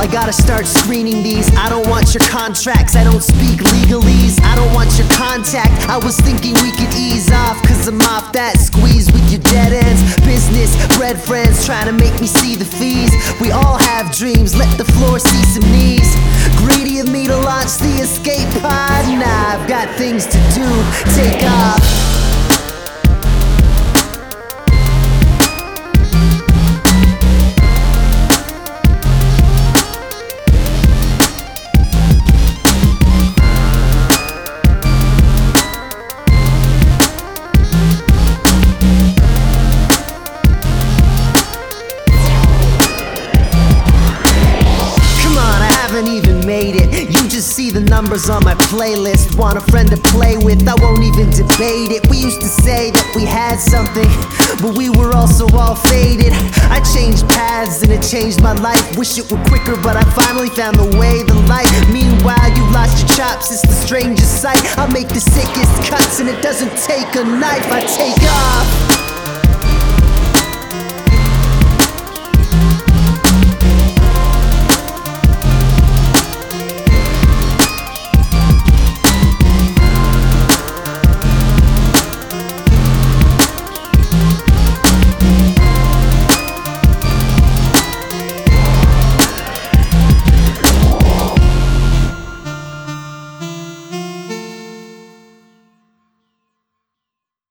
I gotta start screening these. I don't want your contracts, I don't speak legalese. I don't want your contact, I was thinking we could ease off, cause I'm off that squeeze with your dead ends. Business, red friends trying to make me see the fees. We all have dreams, let the floor see some knees. Greedy of me to launch the escape pod. Nah, I've got things to do, take off. Made it. You just see the numbers on my playlist. Want a friend to play with, I won't even debate it. We used to say that we had something, but we were also all faded. I changed paths and it changed my life. Wish it were quicker, but I finally found the way, the light. Meanwhile, you lost your chops, it's the strangest sight. I make the sickest cuts and it doesn't take a knife, I take off.